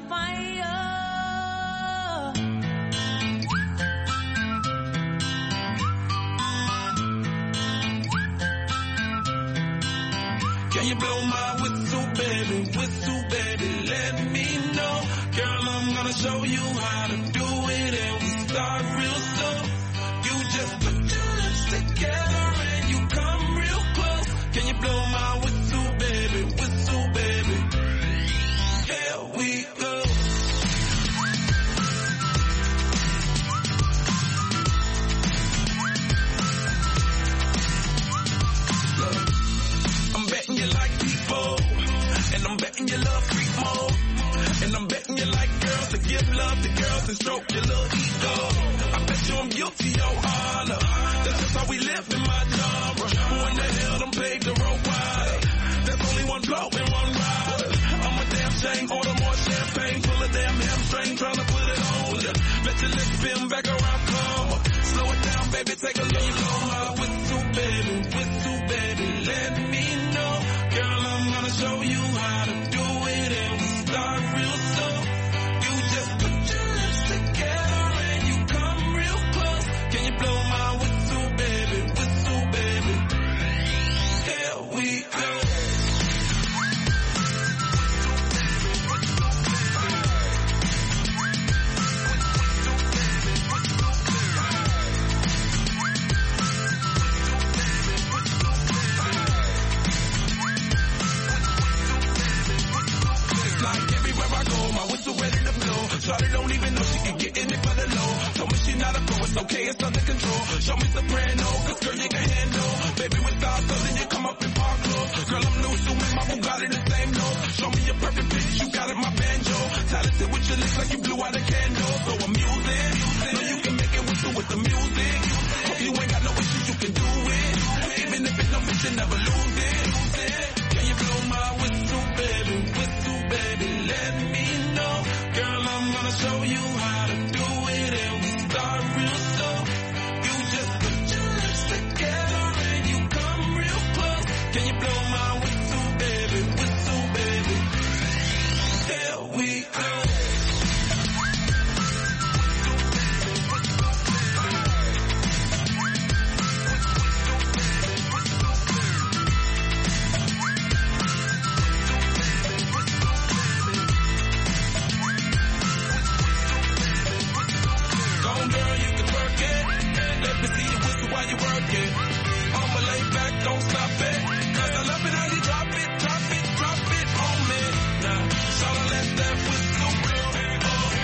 fire. Can you blow my whistle, baby, let me know. Girl, I'm gonna show you how to do it, and we start real slow. You just put your lips together and you come real close. Can you blow my whistle, baby, here we go. I'm betting you like people, and I'm betting you love freak mode, and I'm betting you like girls to give love to girls and stroke your little ego. I bet you I'm guilty, your honor. That's just how we live in my genre. Who in the hell done paved the road wide? There's only one blow and one ride. I'm a damn shame, order more champagne, full of damn hamstring, trying to put it on ya. Let your lips spin back around, come on. Slow it down, baby, take a look. Blow my whistle, baby, let me know. Girl, I'm gonna show you how to do it, and we start real slow. You just put your lips together and you come real close. Can you blow my whistle, baby, here we go. Shawty don't even know she can get in it for the low. Told me she not a pro, it's okay, it's under control. Show me soprano, cause girl you can handle. Baby with stars, so then you come up in park clothes. Girl I'm new, so man, my Bugatti the same note. Show me your perfect pitch, you got it, my banjo. Talented with your lips like you blew out a candle. So I'm using, know you can make it whistle with the music. Hope you ain't got no issues, you can do it. Even if it's no bitch, you never lose it. Can you blow my whistle, baby, let me know. Girl, I'm gonna show you how to do it, and we start real slow. You just put your lips together and you come real close. Can you blow my whistle, baby, here we go. Don't stop it, cause I love it how you drop it on me. Now, so let that whistle blow.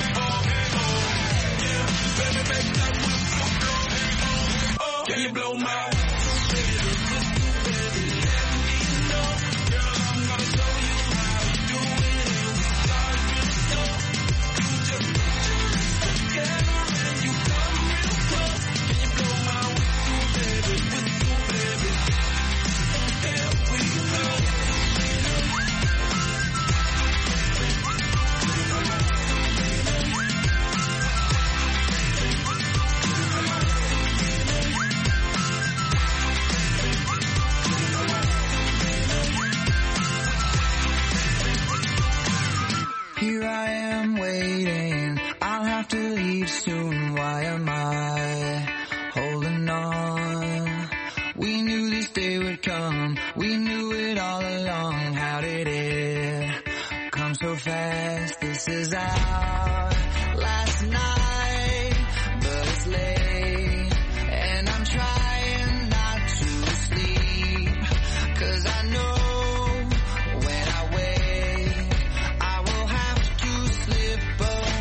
Yeah, baby, make that whistle blow. Can you blow my whistle, baby, let me know. Girl, I'm gonna show you how to do it, and we start real slow. You just put your lips together and you come real close. Can you blow my whistle, baby, here we go. Here I am waiting, I'll have to leave soon. Why am I holding on? We knew this day would come, we knew it all along. How did it come so fast? This is our last night, but it's late, and I'm trying not to sleep, cause I know when I wake, I will have to slip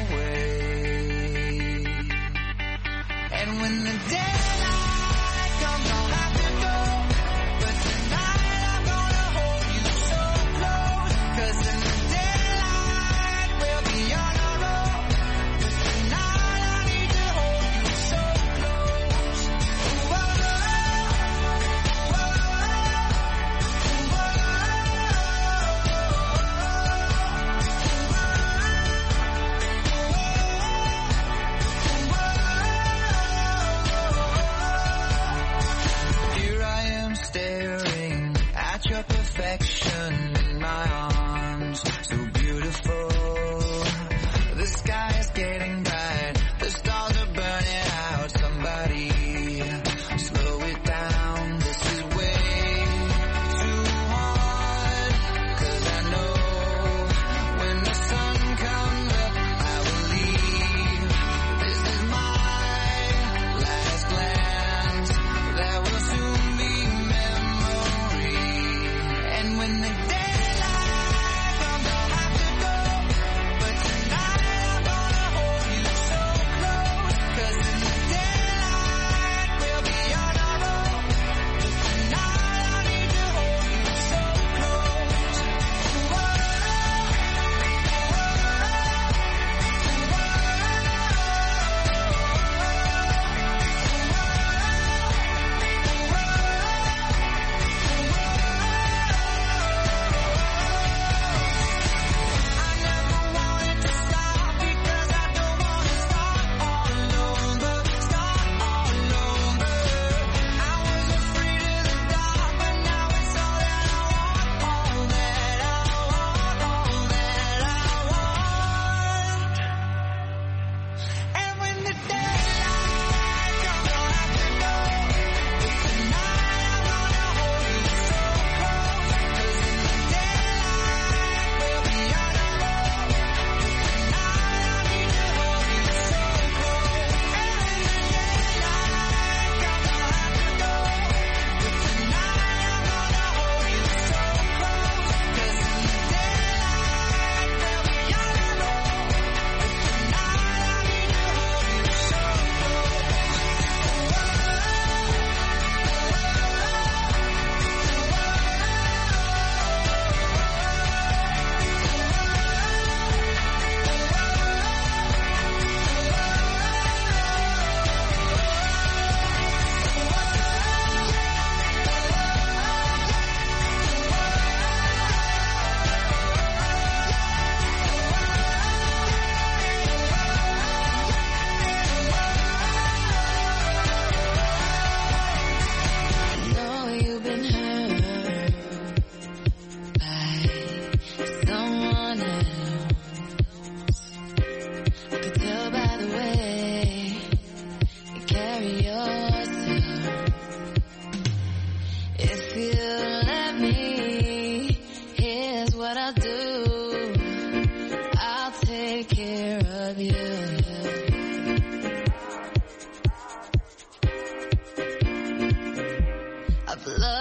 away. And when the daylight comes, I'll have to go, but tonight I'm gonna hold you so close, cause in the daylight we'll be on our own. Tonight I need to hold you so close. Ooh, oh, oh, oh, Here I am staring at your perfection in my arms, so beautiful.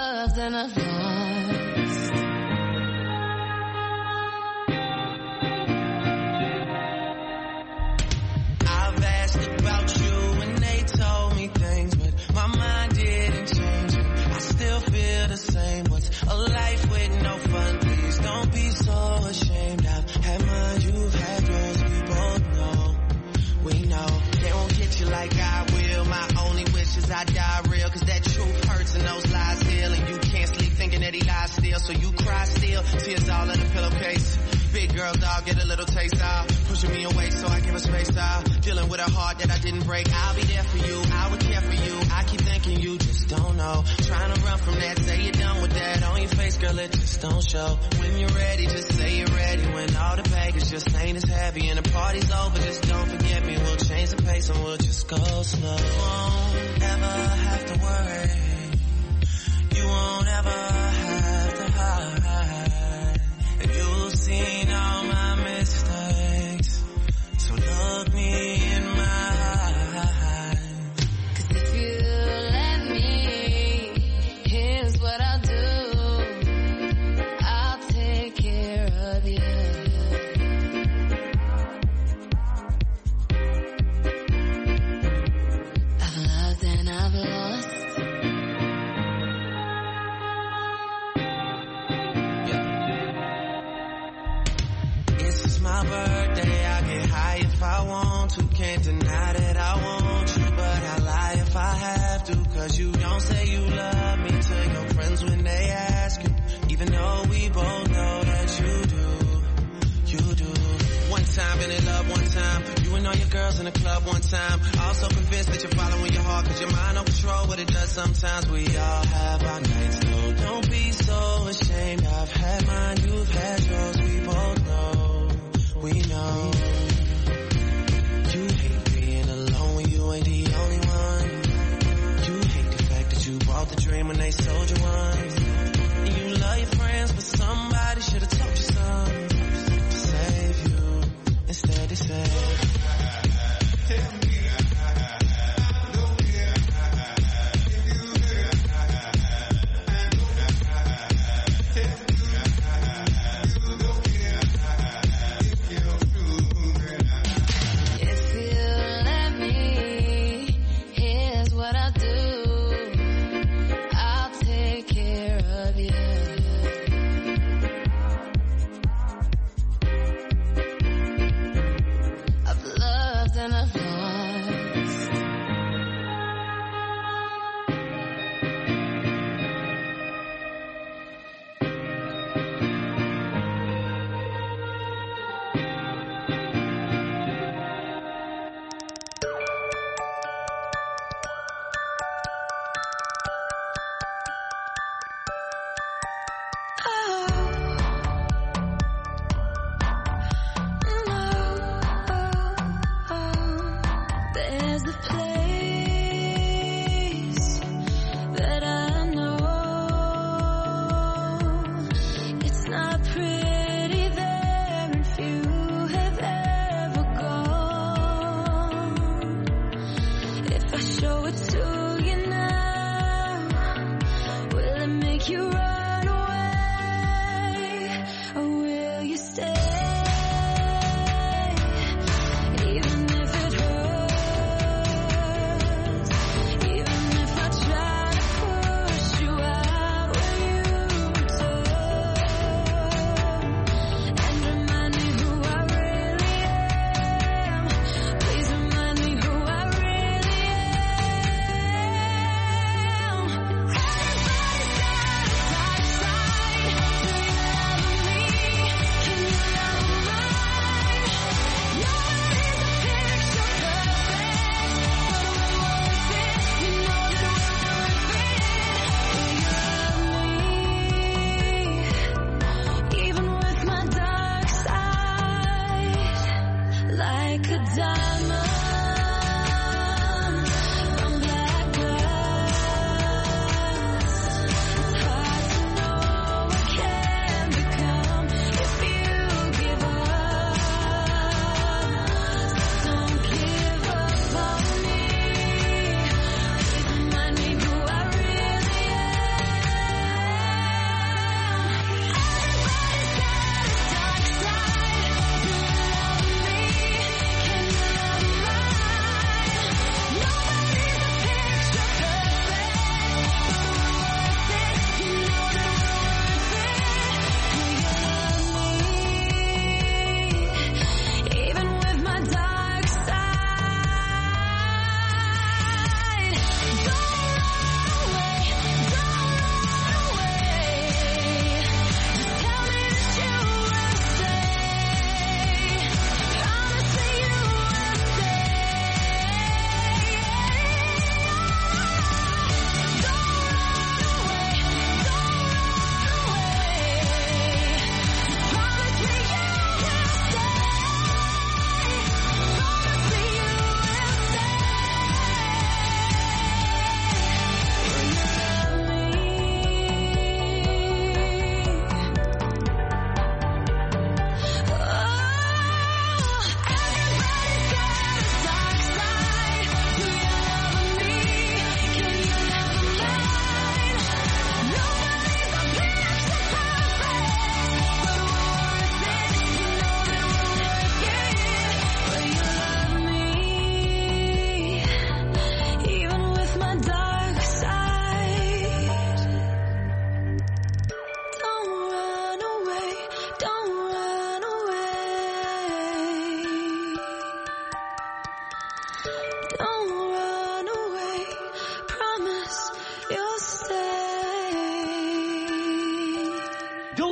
loved and I've lost. I've asked about you and they told me things, but my mind didn't change. I still feel the same. What's a life with no fun? Please don't be so ashamed. I've had mine, you've had yours. We both know, we know. They won't get you like I will. My only wish is I die real, cause that truth hurts and those lies heal. And you can't sleep thinking that he lies still, so you cry still. Tears all in the pillowcase. Big girl dog, get a little taste out. Pushing me away so I give her space out. Dealing with a heart that I didn't break. I'll be there for you, I would care for you. I keep thinking you just don't know. Trying to run from that, say you're done with that. On your face, girl, it just don't show. When you're ready, just say you're ready. When all the baggage just ain't as heavy and the party's over, just don't forget me. We'll change the pace and we'll just go slow. You won't ever have to worry. You won't ever have to hide. And you've seen all my mistakes, so look me in my eyes. Cause if you let me, here's what I'll do. I'll take care of you. I've loved and I've lost. It's my birthday, I get high if I want to. Can't deny that I want you, but I lie if I have to. Cause you don't say you love me to your friends when they ask you. Even though we both know that you do. One time been in love, one time. You and all your girls in the club one time. Also convinced that you're following your heart, cause your mind don't control what it does sometimes. We all have our nights, so don't be so ashamed. I've had mine, you've had yours, we both know. We know. You hate being alone when you ain't the only one. You hate the fact that you bought the dream when they sold you one. And you love your friends, but somebody should've told you something to save you. Instead they say, tell me.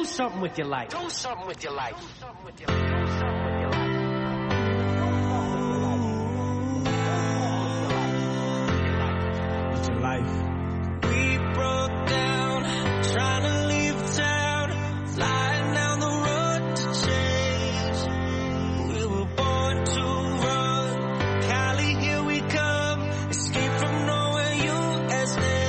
Do something with your life. Do something with your life. With your life. We broke down, trying to leave town, flying down the road to change. We were born to run, Cali, here we come, escape from nowhere, USA.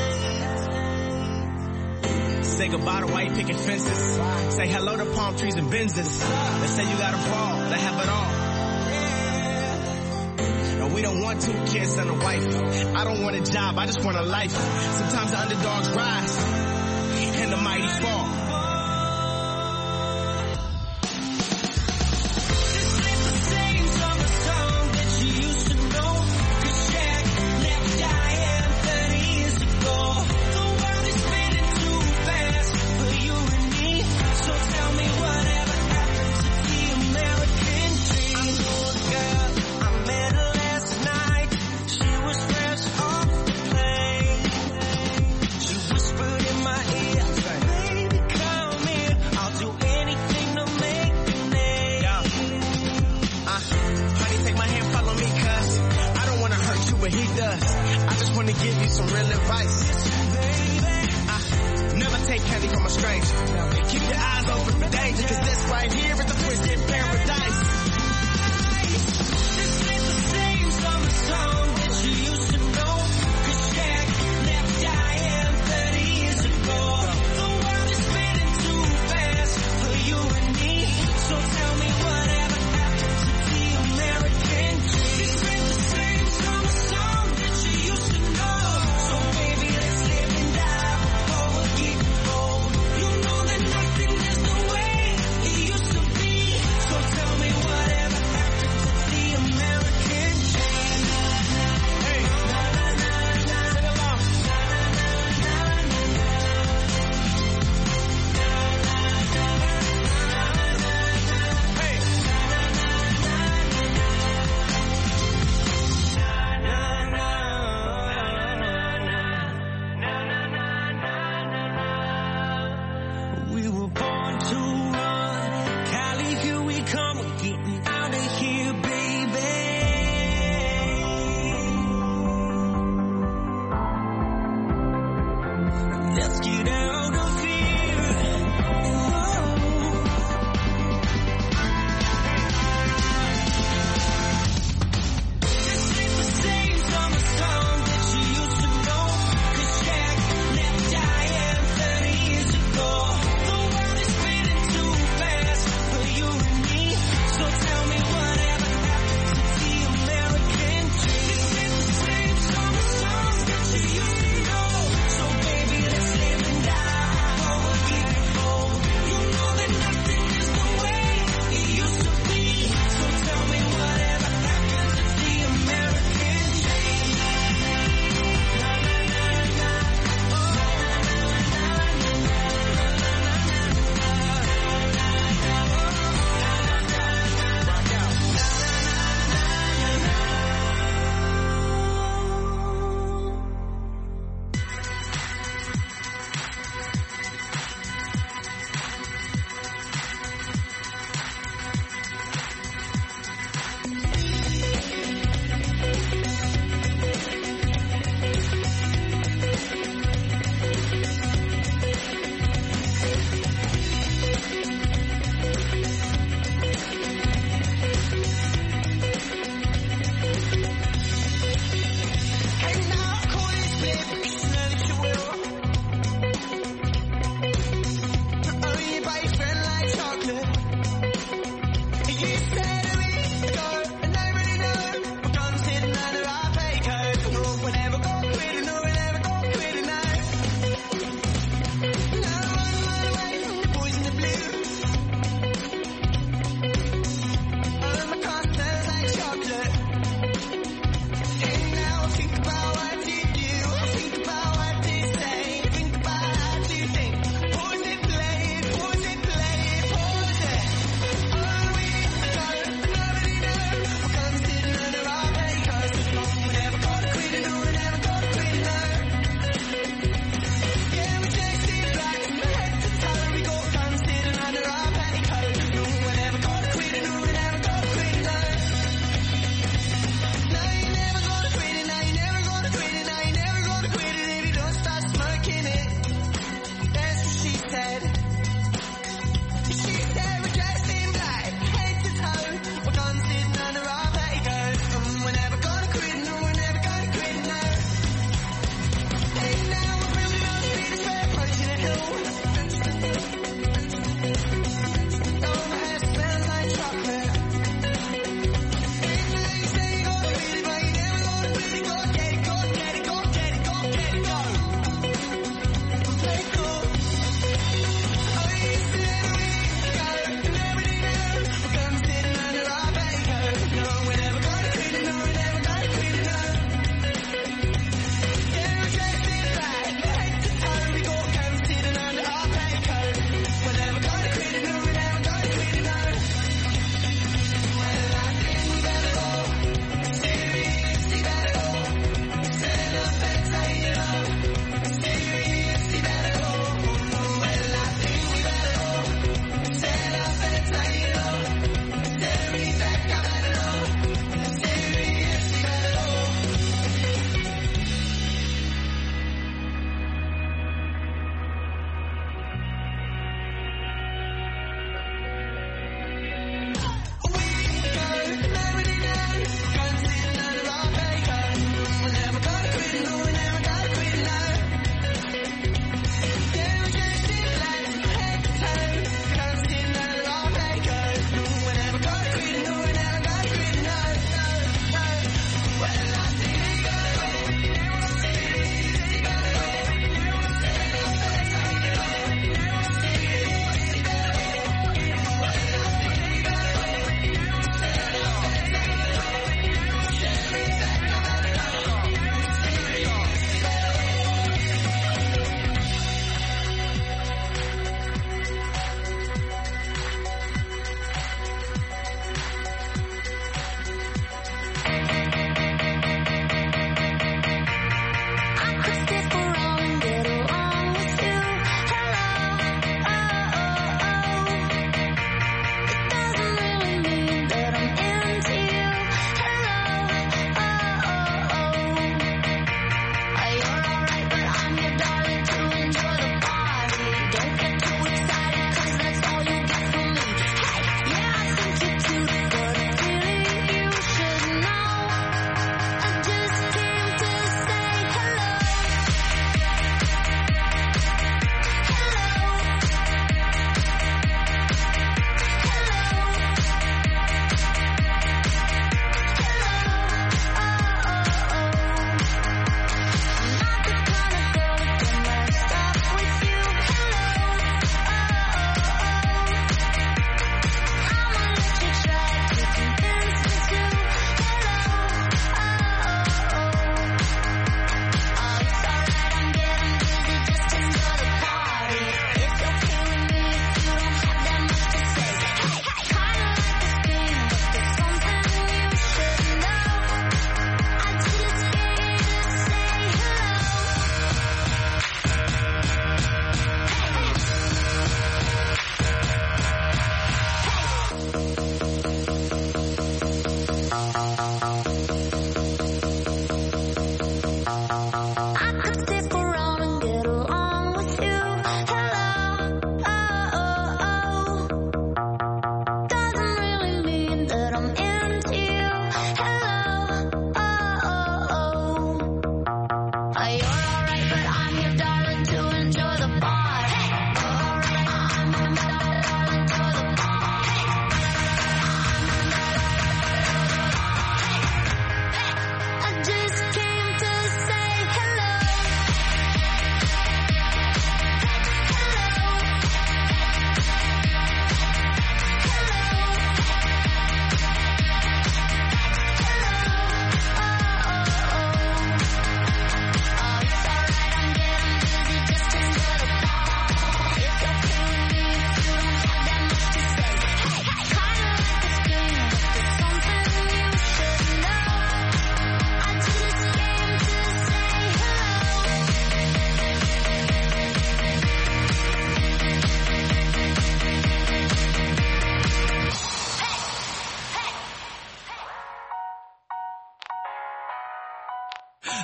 Say goodbye to white picket fences. Say hello to palm trees and Benzes. They say you gotta fall, they have it all. And we don't want 2 kids and a wife. I don't want a job, I just want a life. Sometimes the underdogs rise and the mighty fall. Give you some real advice. Never take candy from a stranger. Keep your eyes open for danger, cause this right here is a twisted paradise. This ain't the same summer song that you used to know, cause Jack left Diane 30 years ago. The world is spinning too fast for you and me, so tell me whatever happened to the American dream. This ain't the same summer song that you used to know. So baby, let's live and die before we're getting old. You know that nothing is the way it used to be. So tell me whatever happened to the American dream. Hey, sing along. Hey. We were born to run, Cali, here we come, we're getting out of here, baby. Let's get out of here. This ain't the same summer song that you used to know, cause Jack left Diane 30 years ago. The world is spinning too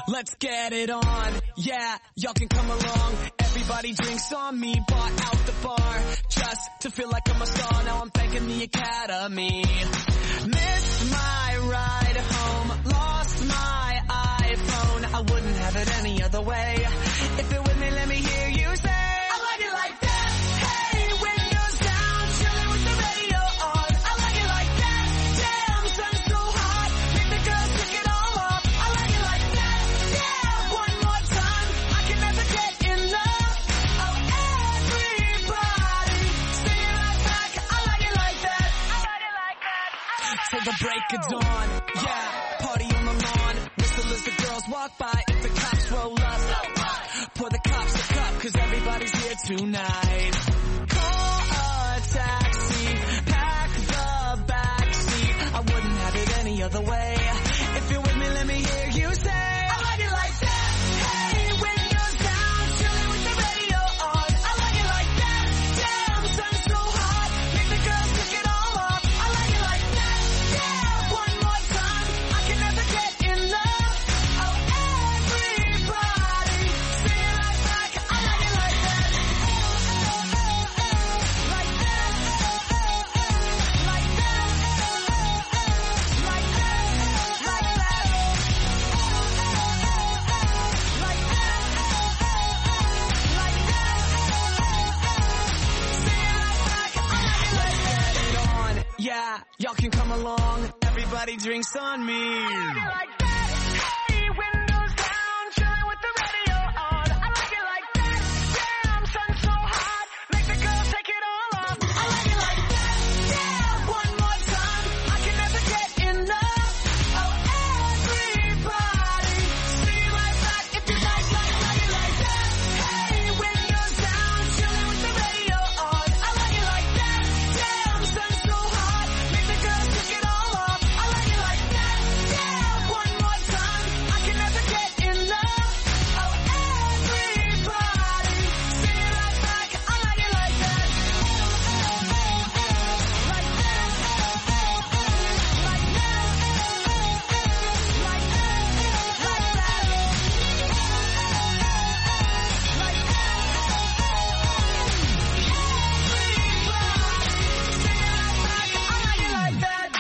Let's get it on, yeah, y'all can come along. Everybody drinks on me, bought out the bar. Just to feel like I'm a star, now I'm thanking the academy. Missed my ride home, lost my iPhone. I wouldn't have it any other way. If you're with me, let me hear you say, I like it like that. Hey, windows down, chilling with the radio on. I like it like that. Damn, sun's so hot, make the girls pick it all up. I like it like that. Yeah, one more time, I can never get enough of everybody. Sing it right back, I like it like that. I like it like that. Till the break of dawn, yeah, party on the lawn. Whistle as the girls walk by, if the cops roll up. Pour the cops a cup, cause everybody's here tonight. Call a taxi, pack the backseat. I wouldn't have it any other way. If you're with me, let me hear you say, I like it like that. Hey, windows down, chilling with the radio on. I like it like that. Damn, sun's so hot, make the girls pick it all up. I like it like that. Yeah, one more time, I can never get enough of everybody. Sing it right back, I like it like that. Like that. Like that. Like that. Like that. Like that. Like that. Sing it right back, I like it like that. Get it on, yeah, y'all can come along. Everybody drinks on me. I like it like that. Hey, windows down, chilling with the radio on. I like it like that. Damn, sun's so hot, make the girls take it all off. I like it like that. Yeah, one more time, I can never get enough of everybody. Sing it right back if you like it like that. Hey, windows down, chilling with the radio on. I like it like that. Damn, sun's so hot, make the girls take it all off. I like it like that. Yeah, one more time, I can never get enough of everybody. Sing it right back, I like it like that. Like that. Like that. Like that. Like that. Like that. Everybody, sing it right back, I like it like that.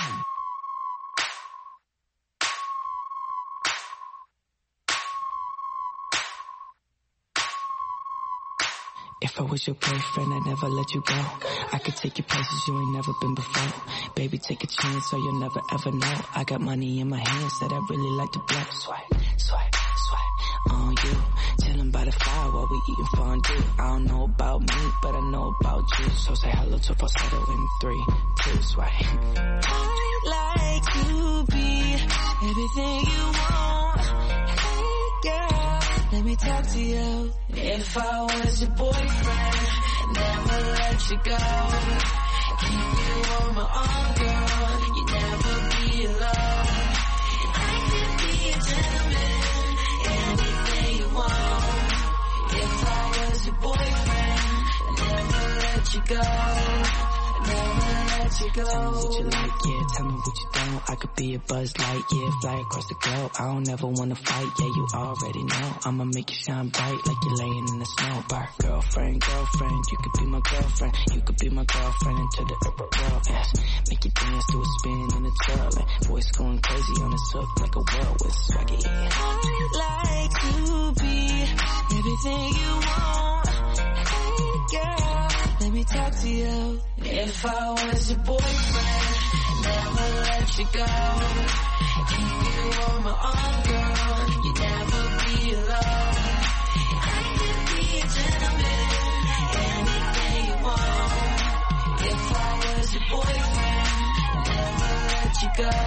If I was your boyfriend, I'd never let you go. I could take you places you ain't never been before. Baby, take a chance so you'll never ever know. I got money in my hands that I really like to blow. Swipe, swipe, swipe on you. Chilling by the fire while we eating fondue. I don't know about me, but I know about you. So say hello to falsetto in 3, 2, swipe. I'd like to be everything you want. Hey girl, let me talk to you. If I was your boyfriend, never let you go. Keep you on my arm, girl. You never be alone. I could be a gentleman, anything you want. If I was your boyfriend, never let you go. Never let you go. Tell me what you like, yeah, tell me what you don't. I could be a Buzz Light, yeah, fly across the globe. I don't ever wanna fight, yeah, you already know. I'ma make you shine bright like you're laying in the snow. Bar girlfriend, girlfriend, you could be my girlfriend. You could be my girlfriend until the world ends. Make you dance to a spin in a twirl. And voice going crazy on this hook like a whirlwind swaggy. I'd like to be everything you want. Hey girl, let me talk to you. If I was your boyfriend, never let you go. Keep you on my arm, girl. You never be alone. I could be a gentleman, anything you want. If I was your boyfriend, never let you go.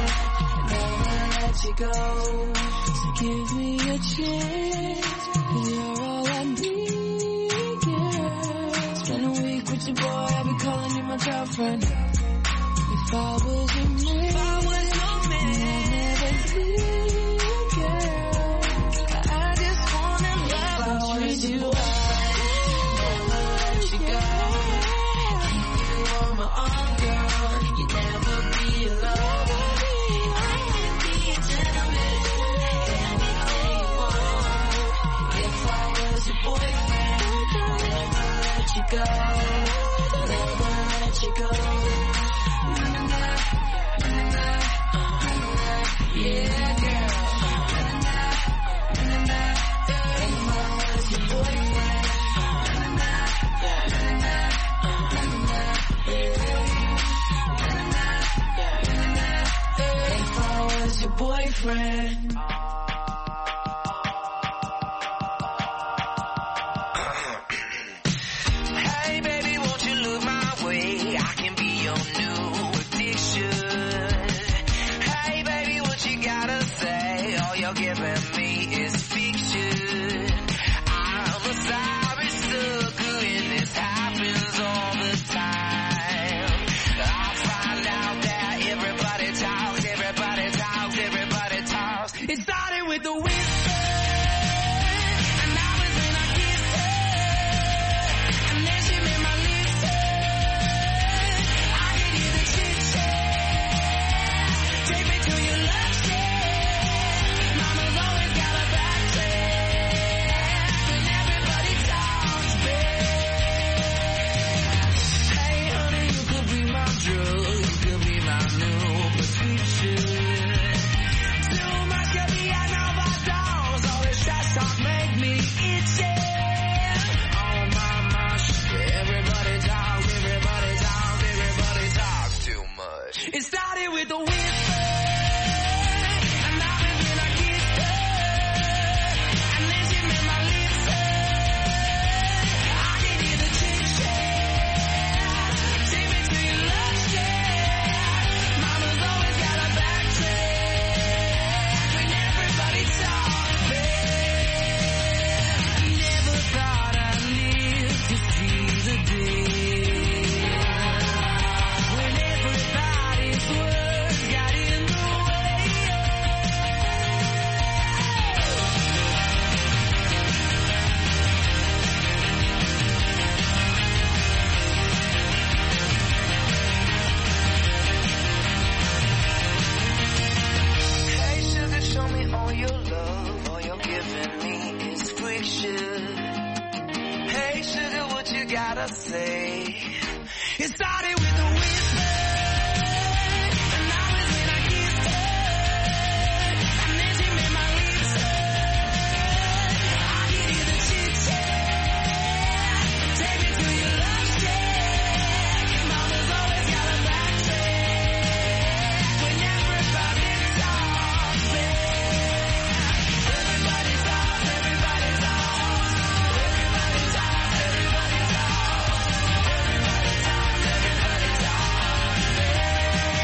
Never let you go. So give me a chance, 'cause you're all I need, girl. Spend a week with your boy, I'll be calling you my girlfriend. If I was your man, I'd never leave, girl. I just wanna love and treat you right. Never let you go. Keep you on my arm, girl. You never be alone. I can be a gentleman, anything you let you go. Never let you go. Yeah, girl. If I was your boyfriend. If I was your boyfriend. Hey baby, won't you look my way? I can be your new addiction. Hey baby, what you gotta say? All you're giving me is fiction. I'm a sorry sucker and this happens all the time. I find out that everybody talks, everybody talks, everybody talks. It started with the whisper, and I was when I kissed her, and then she made my lips hurt. I could hear the chit chat. Take me to your love shack. Mama's always got a back track, and everybody talks back. Hey honey, you could be my drug, you could be my new prescription. Too much could be I know about dolls. All this trash talk make me itchy. Oh my shit. Everybody talks, everybody talks, everybody talks too much. It started with a whisper, and I was when I kissed her, and then she made my lips hurt. I could hear the chit chat. Take me to your love shack. Mama's always got a back track when everybody talks back. Never thought I'd live to see the day when everybody's words got in the way. Hey sugar, show me all your love. All you're giving me is friction. Hey sugar, what you gotta say? It started with a whisper, and I was when I kissed her, and then she made my lips hurt. I could hear the chit chat. Take me to your love shack. Mama's always got a back track when everybody talks back. Everybody talks, everybody talks. Everybody talks, everybody talks. Everybody talks, everybody talks.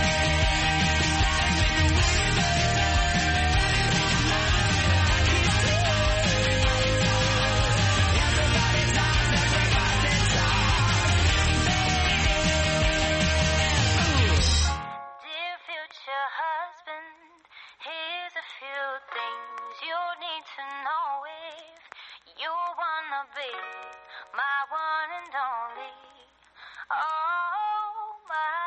Dear future husband, here's a few things you need to know if you wanna be my one and only. All my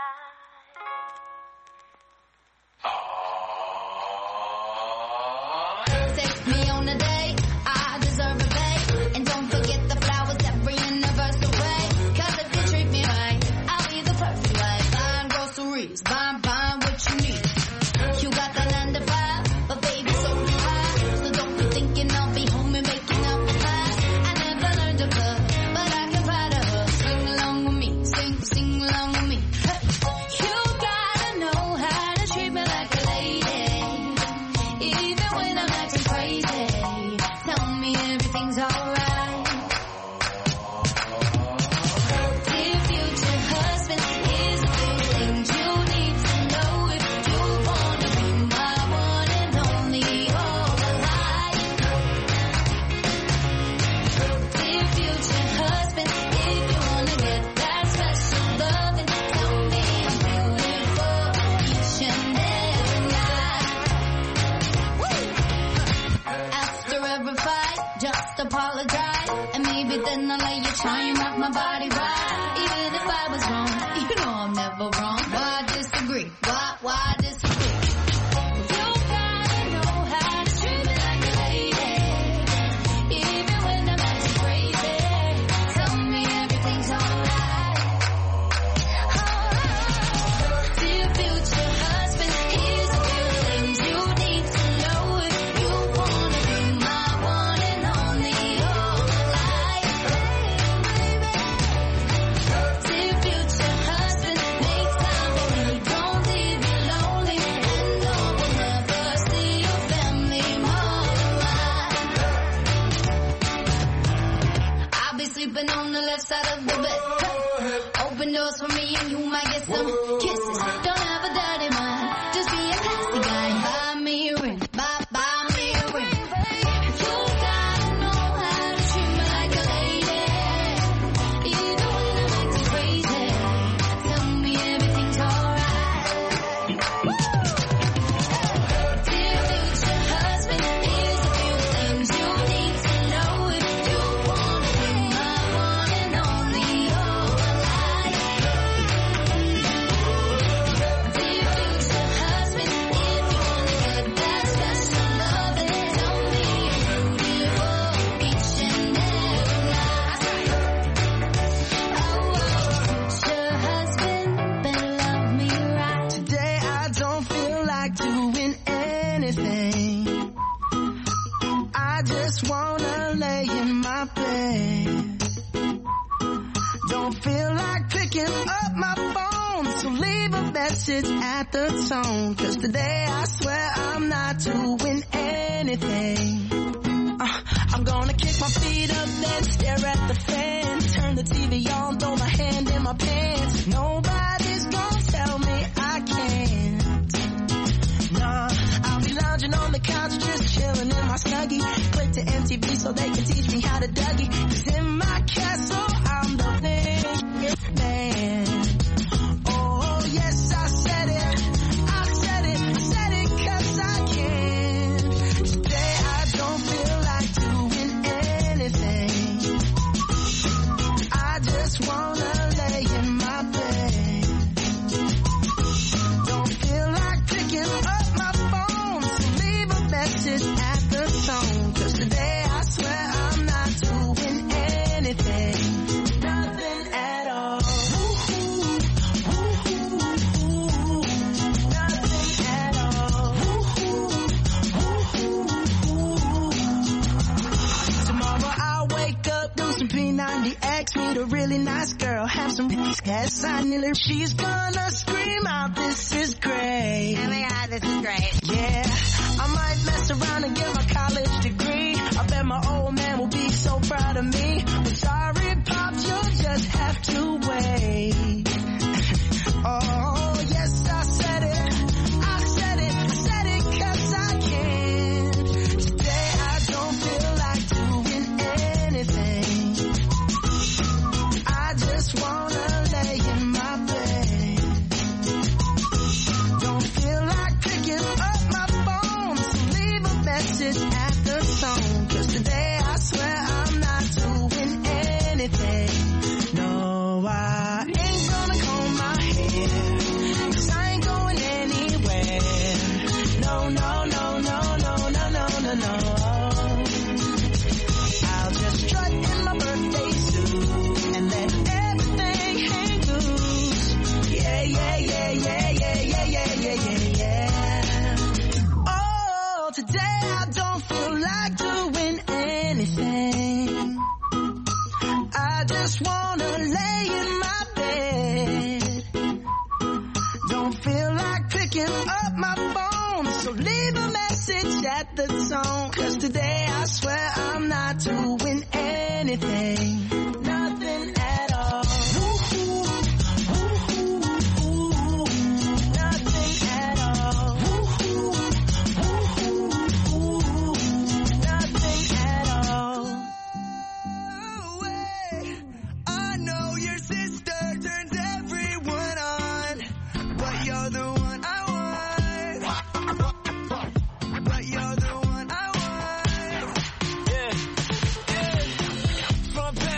life. Take me on a date, I deserve a date. And don't forget the flowers every anniversary. 'Cause if you treat me right, I'll be the perfect wife. Buying groceries, buying what you need. You got the 9 to 5, but baby, so do I. So don't be thinking I'll be home and making up the pie. I never learned to cook, but I can find a hook. Sing along with me, sing along with me. Hey. You gotta know how to treat me like a lady, even when I'm acting crazy. Tell me everything's alright. Dear future husband, here's a few things you need to know if you wanna be my one and only all my life. Dear future husband, if you wanna get that special loving, tell me I'm beautiful each and every night. After every fight, just apologize, and maybe then I'll let you try and rock my body right. Even if I was wrong, you know I'm never wrong. Why disagree? Why disagree? You gotta know how to treat me like a lady, even when I'm acting crazy. Tell sleeping on the left side of the bed. Hey. Open doors for me and you might get some kisses. Don't have a dirty mind, just be a classy guy. Buy me a ring, buy me a ring. You gotta know how to treat me like a lady. Even when I'm acting crazy, tell me everything's alright. Dear future husband, here's a few things you need to know if you wanna be my one and only all my life. Dear future husband, if you wanna get that special love, then tell me you're beautiful each and every night. Oh, future husband, better love me right. Today I don't feel like doing anything. I just wanna lay in my bed. Don't feel like picking up my phone, so leave a message at the tone. 'Cause today I swear I'm not doing anything. I'm gonna kick my feet up, then stare at the fan. Turn the TV on, throw my hand in my pants. Nobody's gonna tell me I can't. Nah, I'll be lounging on the couch, just chilling in my Snuggie. Click to MTV so they can teach me how to Dougie. 'Cause in my castle, I'm the biggest man. Oh, yes, I said it. I said it. I said it 'cause I can. Today I don't feel like doing anything. I just wanna lay in my bed. Don't feel like picking up my phone, so leave a message at the tone. 'Cause today I swear I'm not doing anything. Nothing at all. Nothing at all. Tomorrow I'll wake up, do some P90X, meet a really nice girl, have some gas. I nearly, she's gonna scream out, "This is great." Oh my God, this is great. Yeah, I might mess around and get my college degree. I bet my old man will be so proud of me. But sorry, Pops, you'll just have to wait. Oh, yes, I said it. I said it. I said it 'cause I can. Today I don't feel like doing anything. I just wanna lay in my bed. Don't feel like picking up my phone, so leave a message at the tone. 'Cause today I swear I'm not doing anything. No, I ain't gonna comb my hair, 'cause I ain't going anywhere. No, no, no, no, no, no, no, no, no. I'll just strut in my birthday suit and let everything hang loose. Yeah, yeah, yeah, yeah, yeah, yeah, yeah, yeah, yeah, yeah. Oh, today I don't feel like doing anything. I just wanna lay in my bed. Don't feel like picking up my phone, so leave a message at the tone. 'Cause today I swear I'm not doing anything. Nothing at all. Nothing at all. Nothing at all. I know your sister turns everyone on, but you're the one I want. But you're the one I want. Yeah, yeah. Front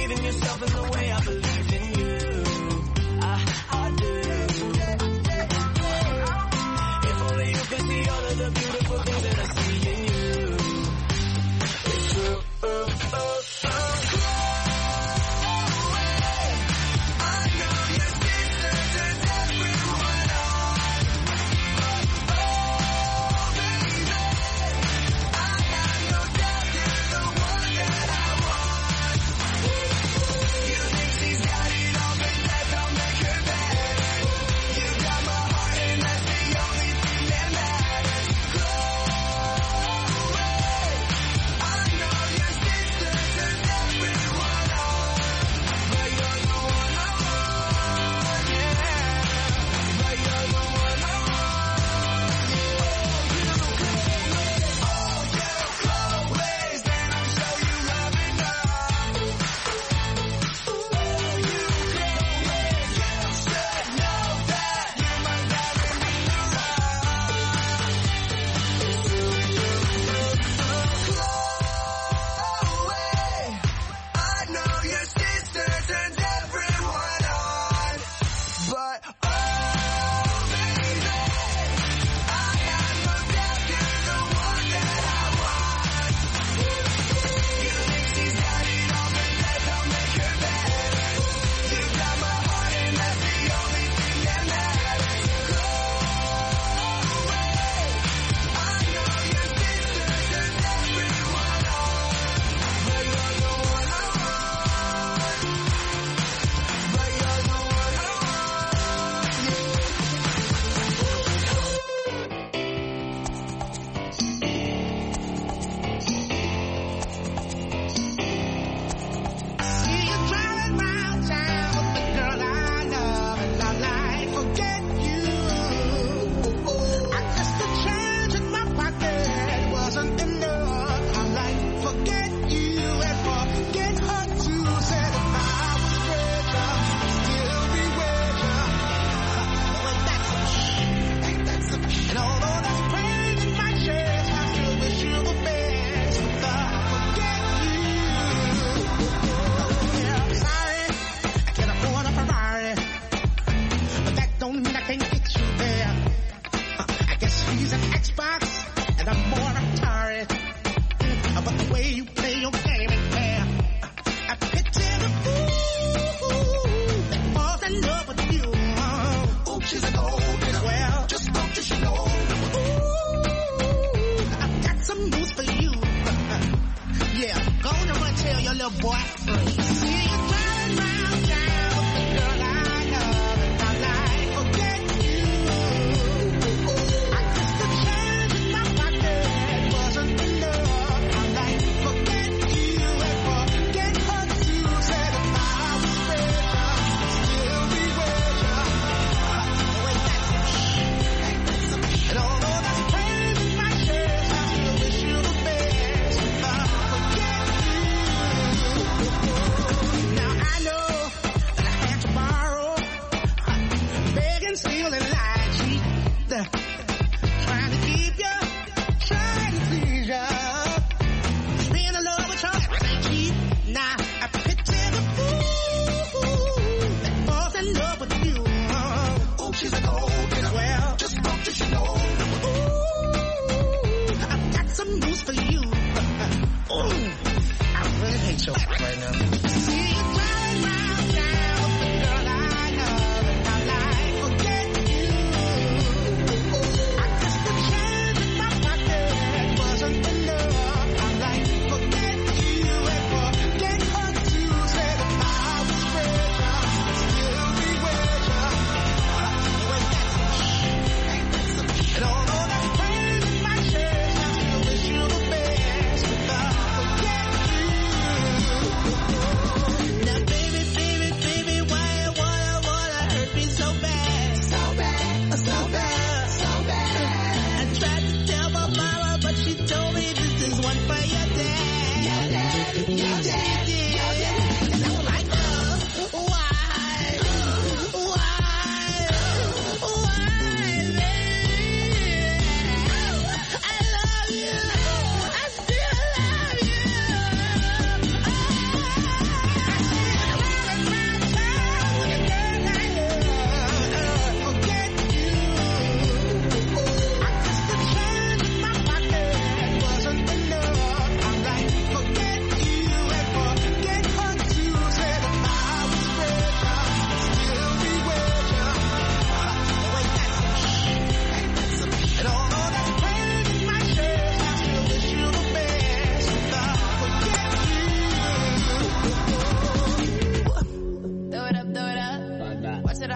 believe in yourself in the way I believe in you. I do. If only you could see all of the beautiful things that I see in you. It's true.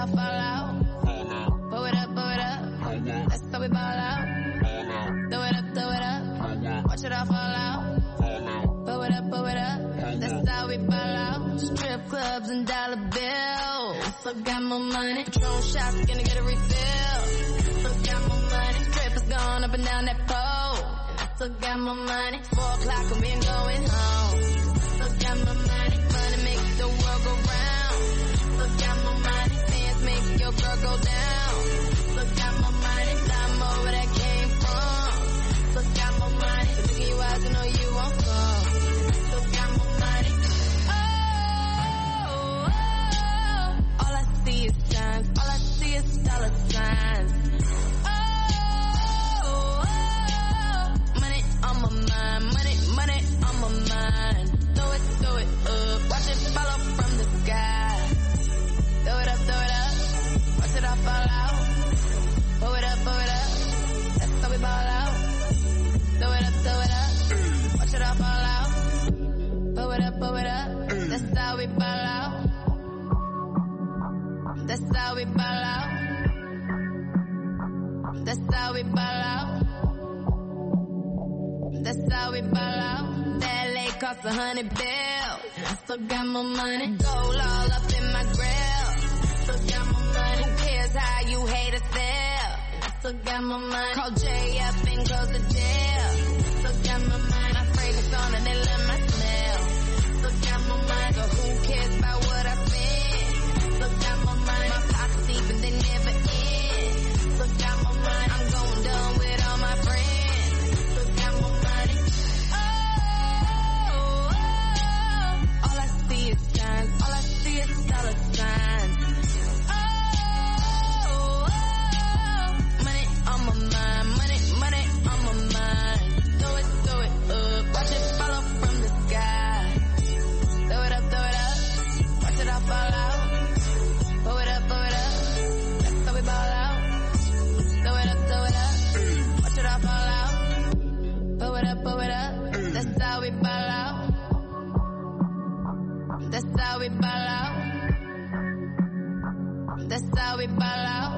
it off, fall out. Blow it up, blow it up. That's how we ball out. Throw it up, throw it up. Watch it all fall out. Blow it up, blow it up. That's how we ball out. Strip clubs and dollar bills. Still got more money. Patron shots, gonna get a refill. Still got more money. Strippers going up and down that pole. Still got more money. 4 o'clock and we ain't going home. Still got more money. Money makes the world go round. Still got more money. Dance make your girl go down. Still got more money. Time more where that came from. Still got more money. So look in your eyes, you know you won't fall. Still got more money. Oh, all I see is signs. All I see is dollar signs. Money on my mind. Money on my mind. Throw it up. Watch it fall up from the sky. Throw it up. Watch it all fall out. Blow it up. That's how we ball out. Throw it up. Watch it all fall out. Blow it up. That's how we ball out. That's how we ball out. That's how we ball out. That's how we ball out. That LA cost $100 bills. I still got more money. Gold all up in my grill. Still got more money. Who cares how you hate or sell? I still got more money. Call Jay up and close the deal. Still got more money. My fragrance on and they love my smell. Still got more money. So who cares about what I spend? Still got more money. My pockets deep and they never end. Still got more money. I'm going dumb with all my friends. Still got more money. All I see is signs. All I see is dollar signs. Money on my mind. Money on my mind. Throw it up. Watch it fall up from the sky. Throw it up. Watch it all fall out. Blow it up. That's how we ball out. Throw it up. Watch it all fall out. Blow it up. That's how we ball out. That's how we ball out. That's how we ball out.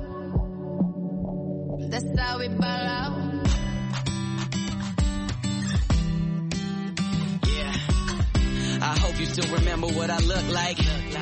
That's how we ball out. Yeah, I hope you still remember what I look like.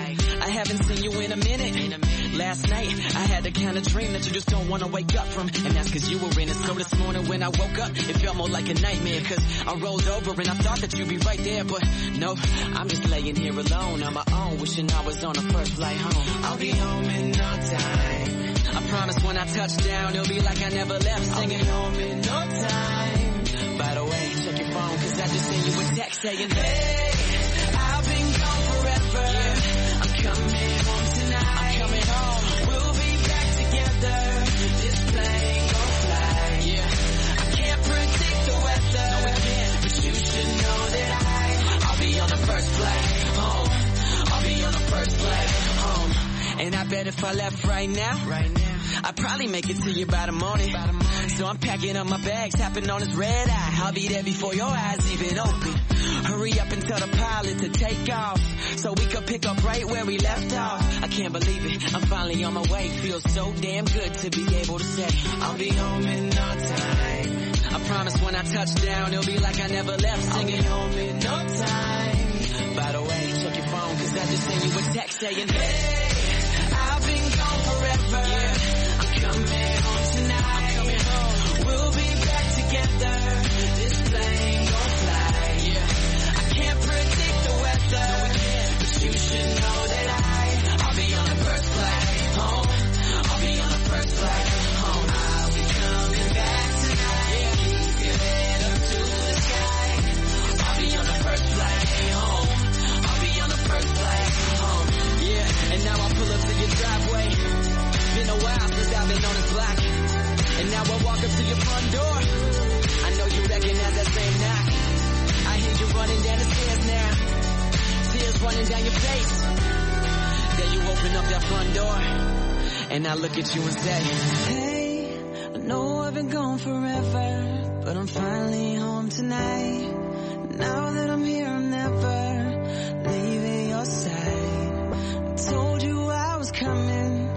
I haven't seen you in a minute. Last night, I had the kind of dream that you just don't want to wake up from. And that's cause you were in it. So this morning when I woke up, it felt more like a nightmare. Cause I rolled over and I thought that you'd be right there. But no, I'm just laying here alone on my own, wishing I was on the first flight home. I'll be home in no time. I promise when I touch down, it'll be like I never left singing. I'll be home in no time. By the way, check your phone, cause I just sent you a text saying, hey, I've been gone forever. Yeah, I'm coming home tonight. I'm coming home. We'll be back together. This plane gon' fly. Yeah, I can't predict the weather. No, we can't. But you should know that I'll be on the first flight home. I'll be on the first flight home. And I bet if I left right now, I'd probably make it to you by the morning. So I'm packing up my bags, tapping on this red eye. I'll be there before your eyes even open. Hurry up and tell the pilot to take off, so we could pick up right where we left off. I can't believe it, I'm finally on my way. Feels so damn good to be able to say I'll be home in no time. I promise when I touch down, it'll be like I never left singing. I'll be home in no time. By the way, check your phone, cause I just sent you a text saying, hey, I've been gone forever. Yeah, I'm coming home tonight. I'm coming home. We'll be back together. This plane gon' fly. Yeah, I can't predict the weather. No, we can't. But you should know that I'll be on the first flight home. I'll be on the first flight home. I'll be coming back tonight. Yeah, keep your head up to the sky. I'll be on the first flight home. I'll be on the first flight home. Yeah, and now I pull up to your driveway. Been a while since I've been on this block. And now I walk up to your front door. I know you recognize that same knock. I hear you running down the stairs now. Tears running down your face. Then you open up that front door. And I look at you and say, hey, I know I've been gone forever, but I'm finally home tonight. Now that I'm here, I'm never leaving your side. I told you I was coming.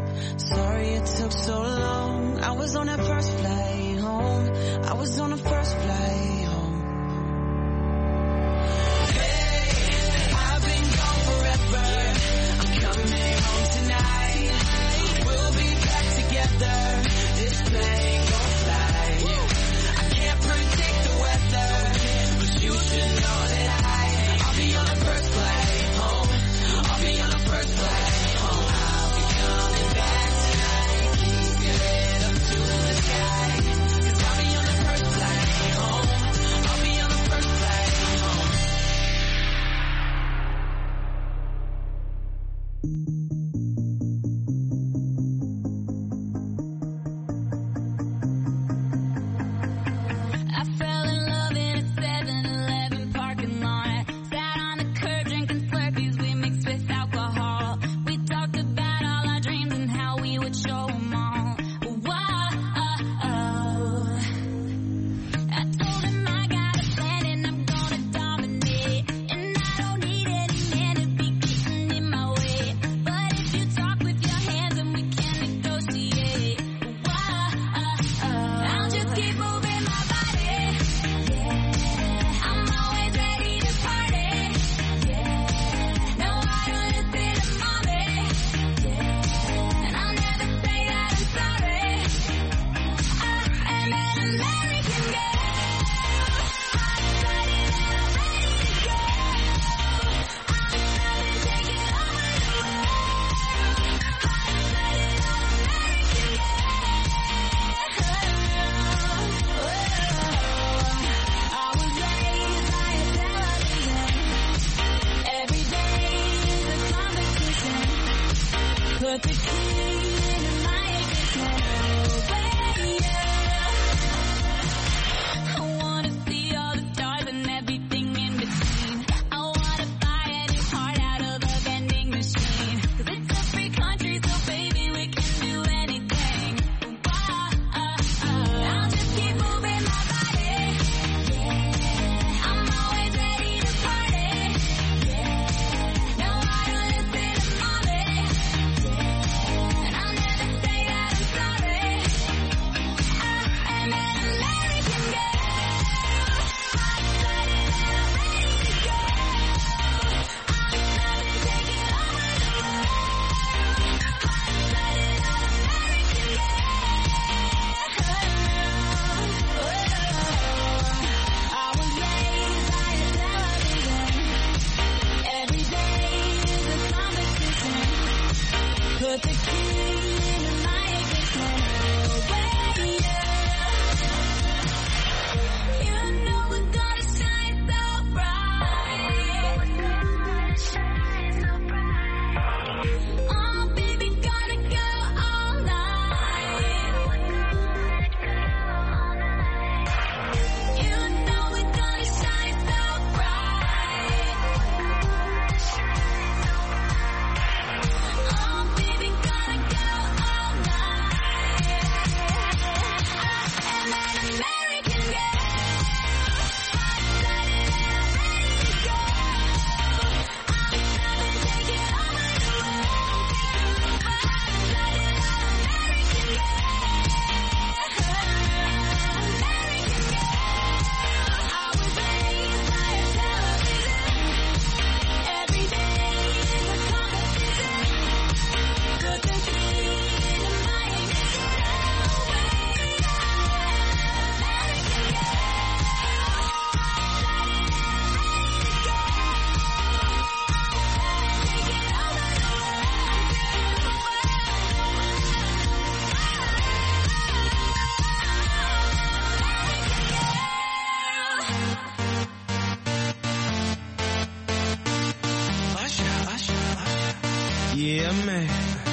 Yeah, man.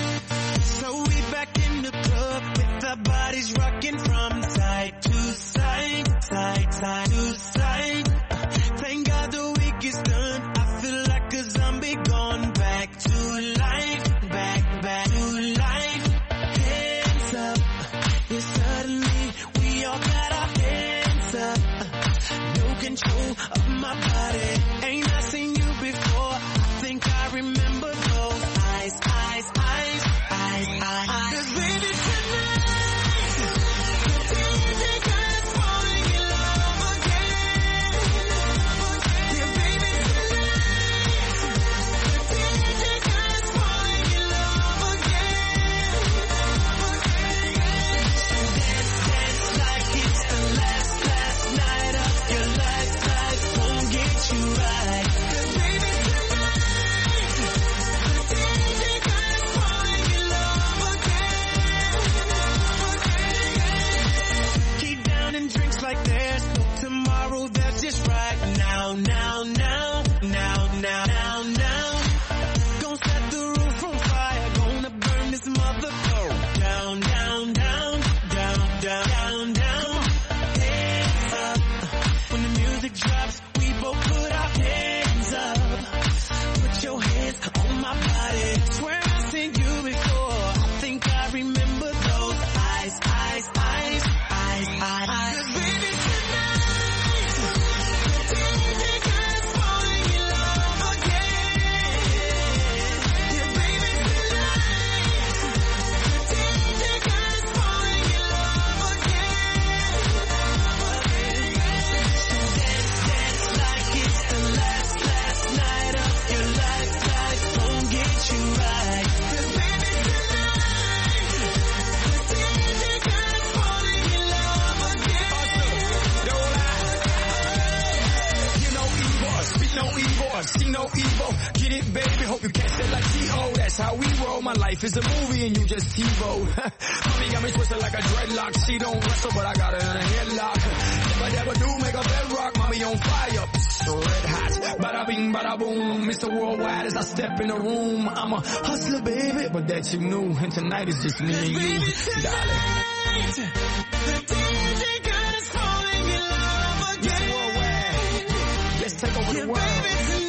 So we back in the club with our bodies rocking from side to side, side to side. Thank God the week is done. I feel like a zombie gone back to life, back to life. Hands up, yeah, suddenly we all got our hands up. No control of my body. Ain't I seen you before? I think I remember those eyes. 'Cause baby tonight, the DJ got us falling in love again. hope you catch that like T.O. That's how we roll. My life is a movie and you just TiVo. Mommy got me twisted like a dreadlock. She don't wrestle, but I got her in a headlock. If I ever do make a bedrock, mommy on fire. Red hot, bada bing, bada boom. Mr. Worldwide as I step in the room. I'm a hustler, baby, but that you knew. And tonight is just me and you, darling. The DJ God is falling in love again. Mr. Worldwide, let's take over the world. Baby,